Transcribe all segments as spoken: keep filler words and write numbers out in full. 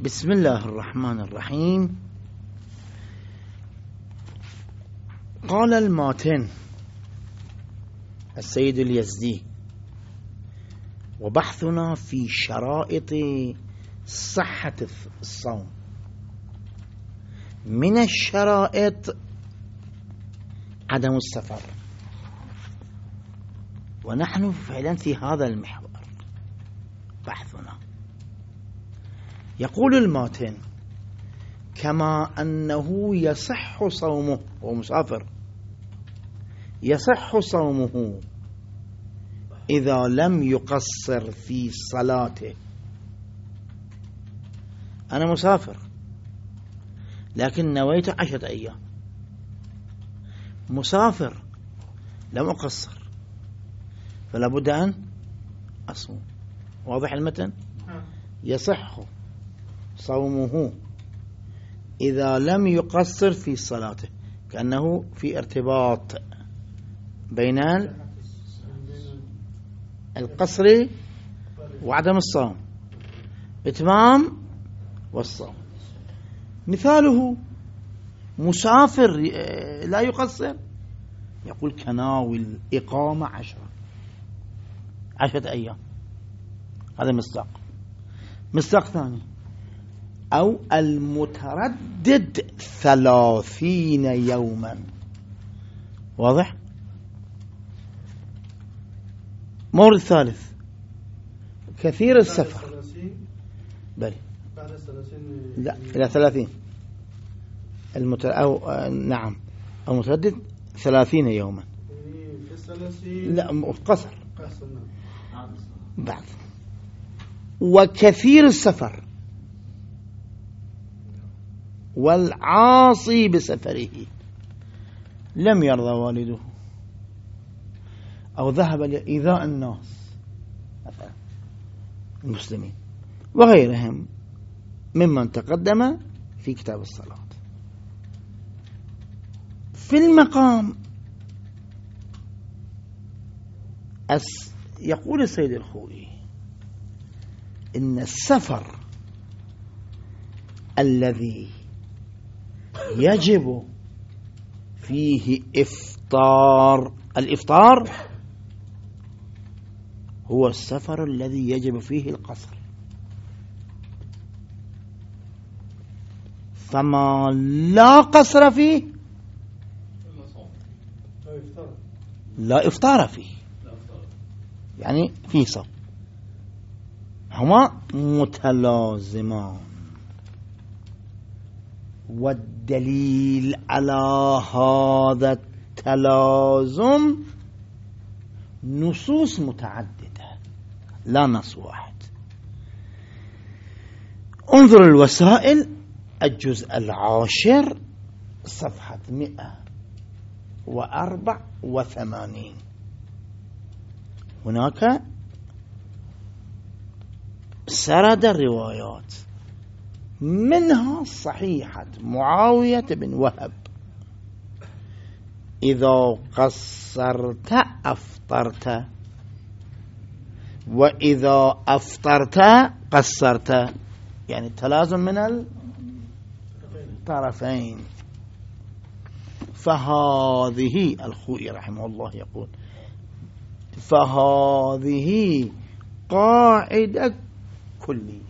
بسم الله الرحمن الرحيم. قال الماتن السيد اليزدي: وبحثنا في شرائط صحة الصوم، من الشرائط عدم السفر، ونحن فعلا في هذا المحور بحثنا. يقول الماتن: كما أنه يصح صومه، ومسافر يصح صومه إذا لم يقصر في صلاته. أنا مسافر لكن نويت عشرة أيام، مسافر لم أقصر، فلا بد أن أصوم. واضح المتن؟ يصح صومه إذا لم يقصر في صلاته، كأنه في ارتباط بين القصر وعدم الصوم، إتمام والصوم. مثاله مسافر لا يقصر، يقول كناوي الإقامة عشرة عشرة أيام، هذا مصداق. مصداق ثاني: أو المتردد ثلاثين يوما. واضح؟ مورد ثالث: كثير السفر. بل بعد الثلاثين، لا، إلى ثلاثين المت... أو آه نعم المتردد ثلاثين يوما. في الثلاثين لا، قصر قصر بعد. وكثير السفر والعاصي بسفره، لم يرضى والده أو ذهب لإيذاء الناس مثلا المسلمين وغيرهم ممن تقدم في كتاب الصلاة. في المقام أس يقول السيد الخوئي إن السفر الذي يجب فيه إفطار، الإفطار هو السفر الذي يجب فيه القصر، فما لا قصر فيه لا إفطار فيه، يعني فيه صوم. هما متلازمان، والدليل على هذا التلازم نصوص متعددة لا نص واحد. انظر الوسائل الجزء العاشر صفحة مئة وأربع وثمانين. هناك سرد الروايات، منها صحيحة معاوية بن وهب: إذا قصرت أفطرت، وإذا أفطرت قصرت، يعني التلازم من الطرفين. فهذه الخوئي رحمه الله يقول: فهذه قاعدة كلية.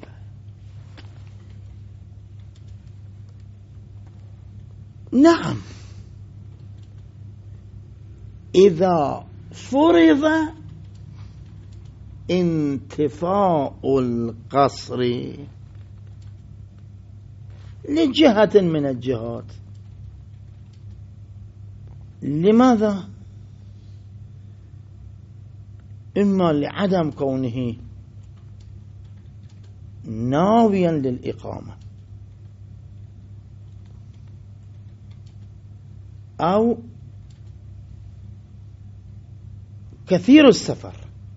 نعم، إذا فرض انتفاء القصر لجهة من الجهات، لماذا؟ إما لعدم كونه ناويا للإقامة، أو كثير السفر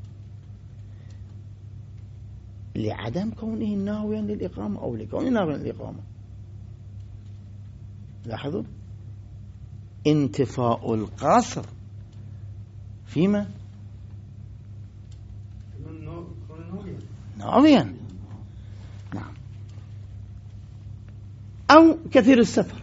لعدم كونه ناويا للإقامة، أو لكونه ناويا للإقامة. لاحظوا انتفاء القصر فيما ناويا. نعم. أو كثير السفر.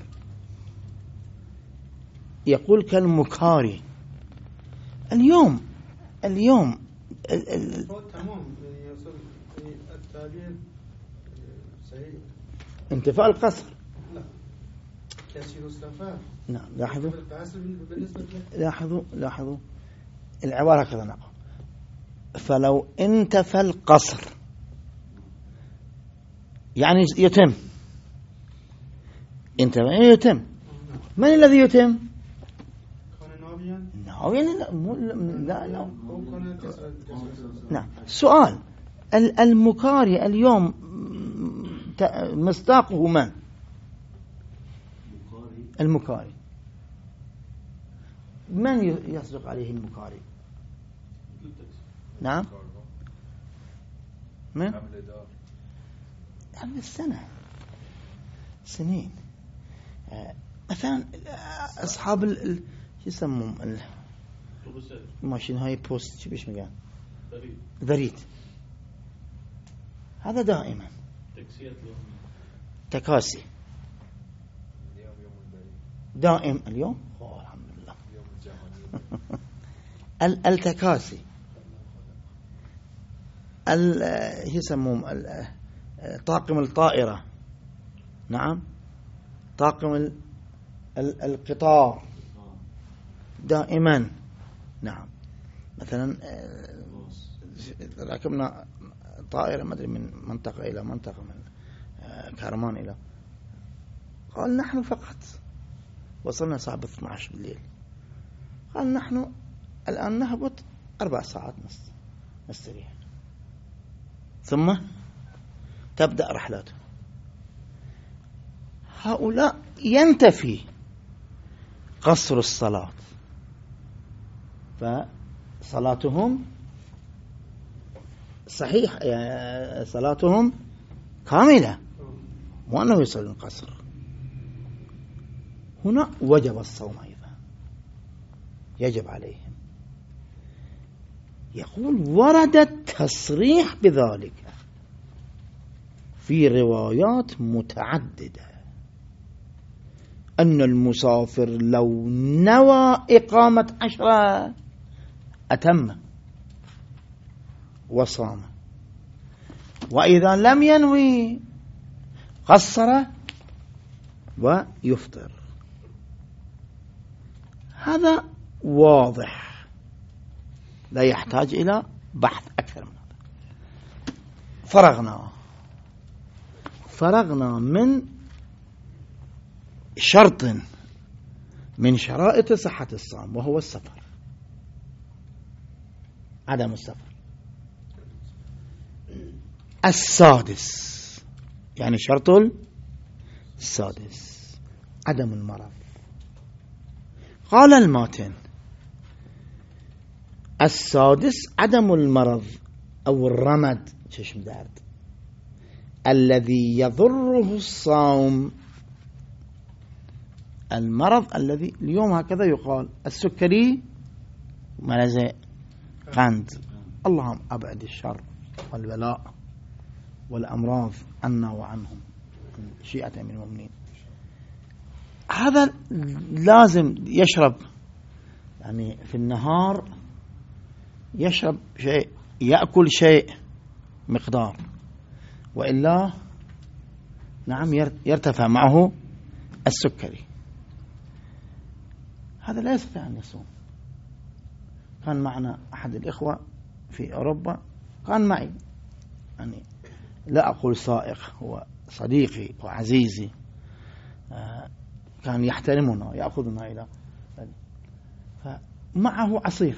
يقول كالمكاري. اليوم اليوم ال ال تمام يصل التعبير صحيح. انتفاء القصر. لا كثير السفر. نعم لاحظوا بالنسبة لاحظوا لاحظوا العبارة كذا نقول فلو انتفى القصر يعني يتم. انتفى يتم. من الذي يتم؟ ناويا لا لا لا نعم. سؤال المكاري اليوم مصداقه من؟ المكاري من يصدق عليه المكاري؟ نعم من؟ قبل السنة سنين مثلا أصحاب ال شو يسمون ماشين هاي بوست شو بيش مكان ذريت هذا دائما تكاسي دائم اليوم أوه الحمد لله التكاسي ال يسمون طاقم الطائرة. نعم طاقم القطار دائما. نعم مثلا ركبنا طائرة ما أدري من منطقة إلى منطقة من كرمان إلى قال نحن فقط وصلنا الساعة اثنتي عشرة بالليل. قال نحن الآن نهبط أربع ساعات نستريح ثم تبدأ رحلاته. هؤلاء ينتفي قصر الصلاة فصلاتهم صحيح صلاتهم كاملة وأنه يصلون قصر. هنا وجب الصوم أيضا يجب عليهم. يقول ورد التصريح بذلك في روايات متعددة أن المسافر لو نوى إقامة عشرة أتم وصام وإذا لم ينوي قصر ويفطر. هذا واضح لا يحتاج إلى بحث أكثر من هذا. فرغنا فرغنا من شرط من شرائط صحة الصوم وهو السفر عدم السفر. السادس يعني شرط السادس عدم المرض. قال الماتن السادس عدم المرض أو الرمد چشم درد الذي يضره الصوم. المرض الذي اليوم هكذا يقال السكري مرض قند. اللهم أبعد الشر والبلاء والأمراض عنا وعنهم شيئة من المؤمنين. هذا لازم يشرب يعني في النهار يشرب شيء يأكل شيء مقدار وإلا نعم يرتفع معه السكري. هذا لا يستطيع أن يصوم. كان معنا أحد الإخوة في أوروبا كان معي يعني لا أقول سائق هو صديقي وعزيزي كان يحترمنا يأخذنا إلى فمعه عصير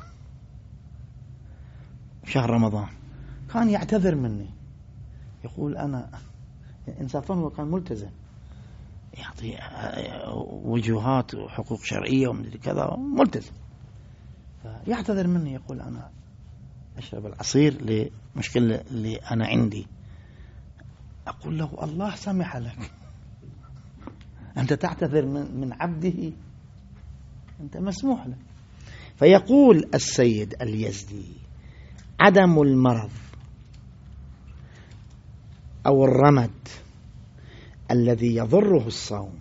شهر رمضان كان يعتذر مني يقول أنا إنصافا هو كان ملتزم يعطي وجوهات وحقوق شرعية ومدري كذا ملتزم فيعتذر مني يقول أنا أشرب العصير لمشكلة اللي أنا عندي. أقول له الله سمح لك أنت تعتذر من, من عبده أنت مسموح لك. فيقول السيد اليزدي عدم المرض أو الرمد الذي يضره الصوم.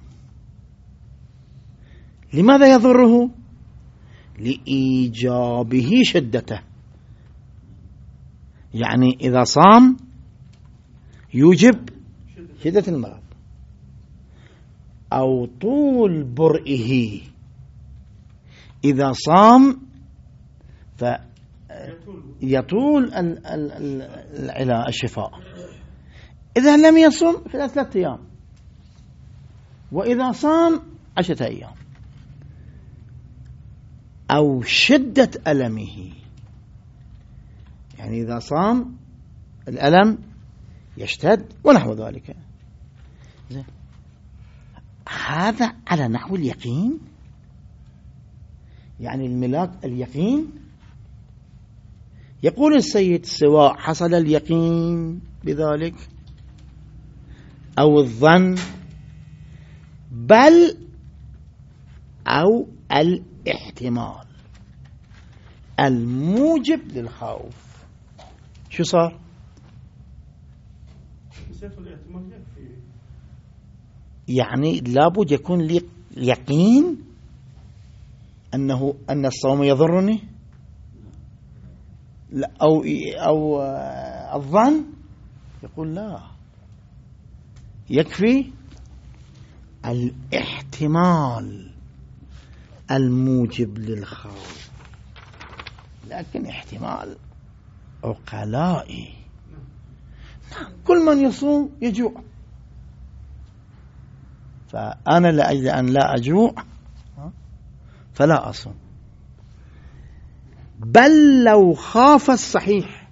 لماذا يضره؟ لإيجابه شدته، يعني إذا صام يوجب شدة المرض، أو طول برئه، إذا صام فيطول العلاج الشفاء. إذا لم يصم في ثلاثة أيام، وإذا صام عشرة أيام. أو شدة ألمه، يعني إذا صام الألم يشتد ونحو ذلك. هذا على نحو اليقين، يعني الملاك اليقين. يقول السيد: سواء حصل اليقين بذلك أو الظن، بل أو الاحتمال الموجب للخوف. شو صار؟ يعني لابد يكون لي يقين أنه أن الصوم يضرني، أو أو الظن. يقول لا، يكفي الاحتمال الموجب للخوف. لكن احتمال عقلائي. نعم، كل من يصوم يجوع، فأنا لأجل أن لا أجوع فلا أصوم. بل لو خاف الصحيح،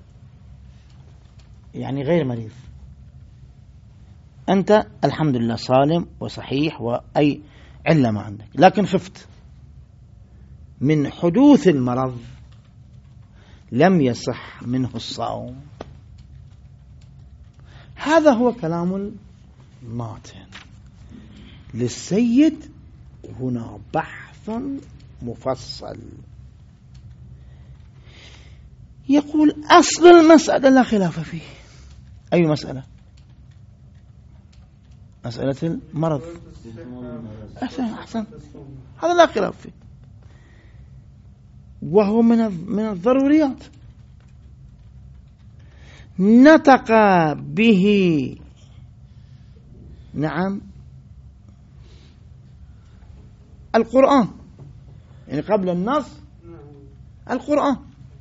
يعني غير مريض، أنت الحمد لله صالم وصحيح وأي علة ما عندك، لكن خفت من حدوث المرض، لم يصح منه الصوم. هذا هو كلام الماتن للسيد. هنا بحث مفصل. يقول: أصل المسألة لا خلاف فيه. أي مسألة؟ مسألة المرض. أحسن أحسن، هذا لا خلاف فيه، وهو من من الضروريات. نطق به، نعم، القرآن، يعني قبل النص القرآن.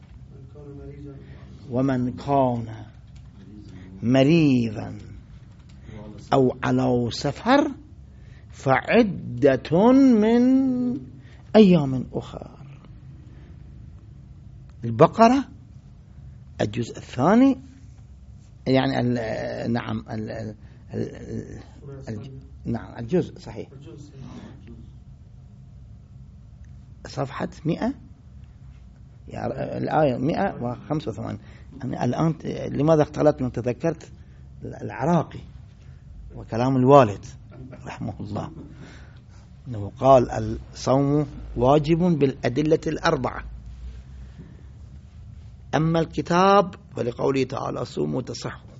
ومن كان مريضا أو على سفر فعدة من أيام أخرى. البقرة الجزء الثاني، يعني ال نعم ال ال ال نعم الجزء صحيح، صفحة مئة، يعني الآية مئة وخمسة وثمانين. أنا الآن لماذا اختلطت من تذكرت العراقي وكلام الوالد رحمه الله، أنه قال: الصوم واجب بالأدلة الأربعة، أما الكتاب فلقوله تعالى: صوموا تصحوا.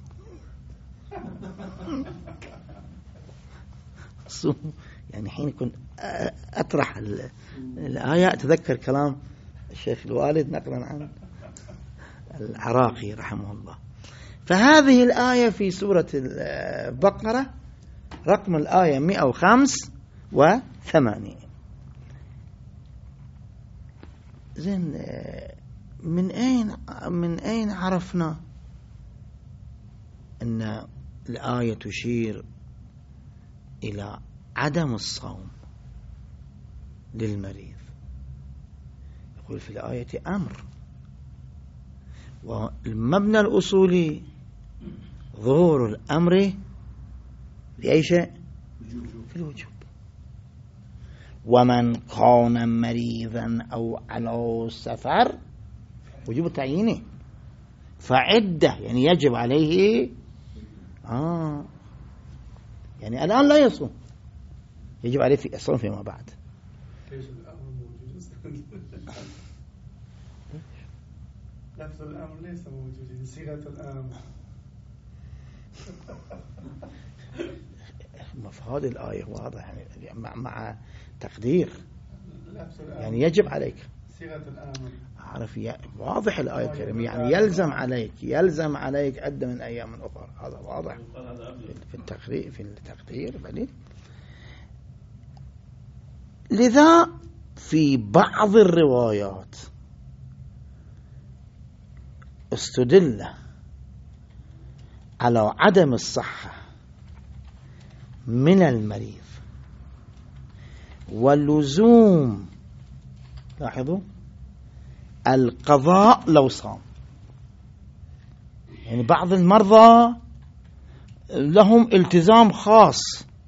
صوموا، يعني حين كنت أطرح الآية أتذكر كلام الشيخ الوالد نقلا عن العراقي رحمه الله. فهذه الآية في سورة البقرة رقم الآية مئة وخمسة وثمانين. زين، من أين من أين عرفنا أن الآية تشير إلى عدم الصوم للمريض؟ يقول في الآية أمر، والمبنى الأصولي ظهور الأمر لأي شيء؟ في الوجوب. ومن كان مريضا أو على سفر، وجوب تعيينه، فعدة، يعني يجب عليه آه يعني الآن لا يصوم، يجب عليه في الصوم فيما بعد. لفظ الأمر ليس موجود، صيغة الأمر. هذه الآية واضح يعني مع, مع تقدير لفظ الآمر يعني يجب عليك صيغة الآمر عارف واضح الآية الكريمة يعني يلزم عليك يلزم عليك عدة من أيام أخرى هذا واضح في التقرير في التقدير بل لذا في بعض الروايات استدل على عدم الصحة من المريض ولزوم لاحظوا القضاء لو صام. يعني بعض المرضى لهم التزام خاص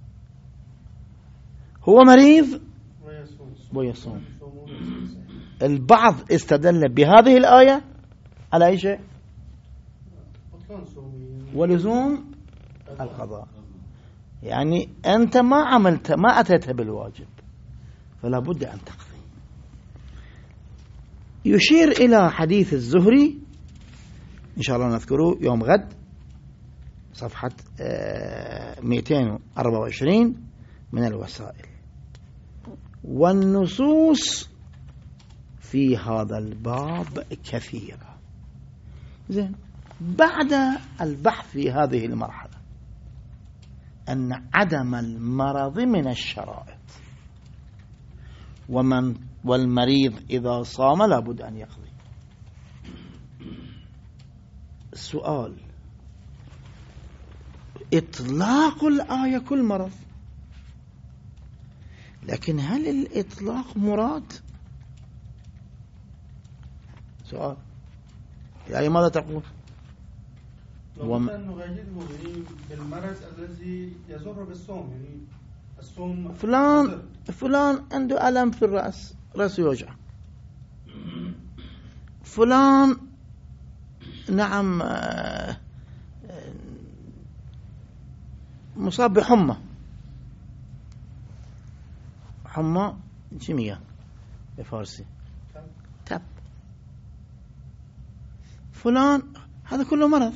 هو مريض ويصوم. البعض استدل بهذه الآية على أي شيء ولزوم القضاء. يعني أنت ما عملت ما أتيت بالواجب فلا بد أن تقضي. يشير إلى حديث الزهري إن شاء الله نذكره يوم غد صفحة مئتين وأربعة وعشرين من الوسائل. والنصوص في هذا الباب كثيرة. زين بعد البحث في هذه المرحلة أن عدم المرض من الشرائط ومن والمريض إذا صام لابد أن يقضي. السؤال إطلاق الآية كل مرض، لكن هل الإطلاق مراد؟ سؤال الآية ماذا تقول؟ وم... نغيره بالمرض الذي يضر بالصوم. يعني الصوم فلان يضر. فلان عنده ألم في الرأس، رأسه يوجع. فلان نعم مصاب بحمى حمى جمية بفارسي تب. فلان هذا كله مرض.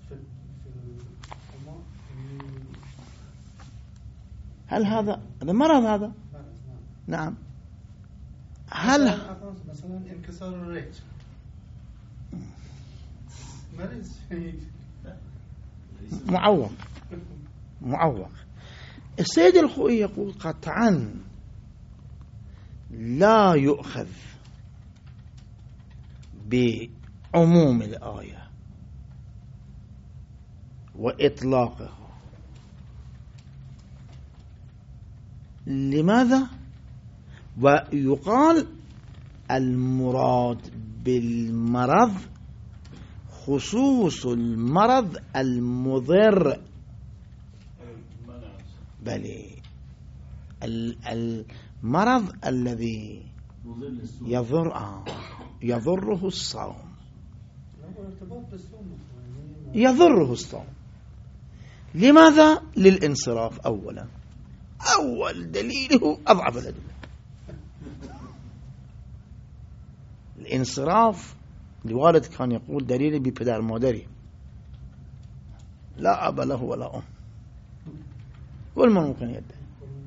هل هذا هذا مرض هذا؟ نعم. هل مثلا انكسار الرجل مرض معوق معوق. السيد الخوئي يقول قطعا لا يؤخذ بعموم الآية وإطلاقه. لماذا؟ ويقال المراد بالمرض خصوص المرض المضر. بل المرض الذي يضر آه يضره الصوم يضره الصوم. لماذا؟ للانصراف أولا. أول دليله أضعف الأدلة الانصراف. الوالد كان يقول دليلي بپدر مادري لا أب له ولا أم والمن ممكن يدعي.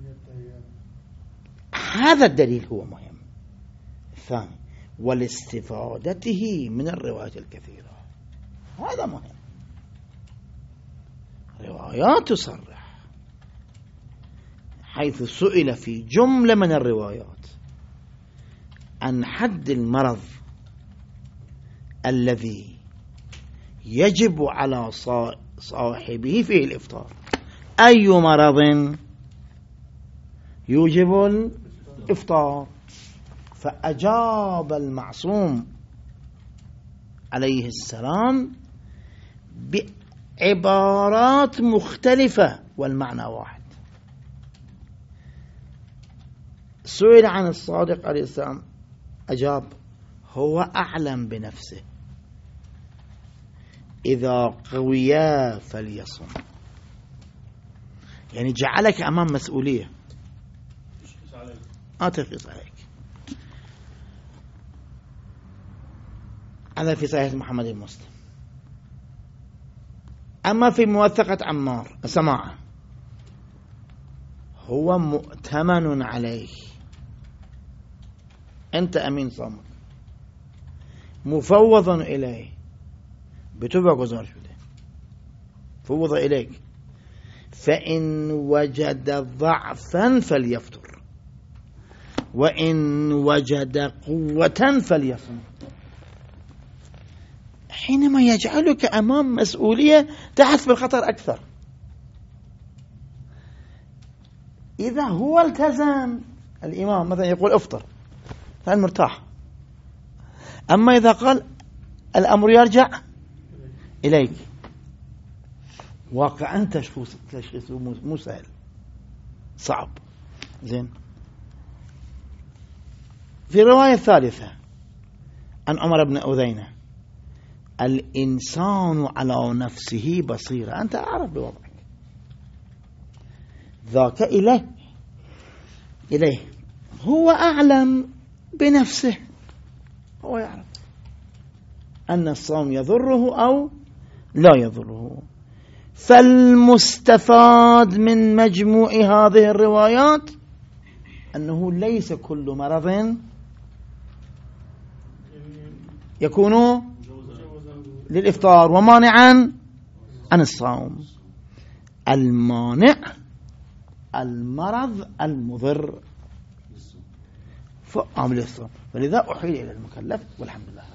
هذا الدليل هو مهم. الثاني والاستفادته من الروايات الكثيرة. هذا مهم. روايات تصرح حيث سئل في جملة من الروايات عن حد المرض الذي يجب على صاحبه فيه الإفطار. أي مرض يوجب الإفطار؟ فأجاب المعصوم عليه السلام بعبارات مختلفة والمعنى واحد. سئل عن الصادق عليه السلام أجاب هو أعلم بنفسه إذا قويا فليصم. يعني جعلك أمام مسؤولية ما ترخص عليك. هذا في صحيح محمد المسلم. أما في موثقة عمار سماعة هو مؤتمن عليه. أنت أمين صامت مفوض إليه بتبع گزارش بده فوض إليك فإن وجد ضعفا فليفطر وإن وجد قوة فليصم. حينما يجعلك أمام مسؤولية تحس بالخطر أكثر. إذا هو التزم الإمام مثلا يقول افطر فأنت مرتاح، أما إذا قال الأمر يرجع إليك واقعا تشخيصه مو سهل، صعب. زين. في الرواية الثالثة عن عمر بن أذينة: الإنسان على نفسه بصيرة، أنت أعرف بوضعك، ذاك إليه إليه هو أعلم بنفسه، هو يعرف أن الصوم يضره أو لا يضره. فالمستفاد من مجموع هذه الروايات أنه ليس كل مرض يكون للإفطار ومانعا عن الصوم. المانع المرض المضر فعامل الصوم، فلذا أحيل إلى المكلف والحمد لله.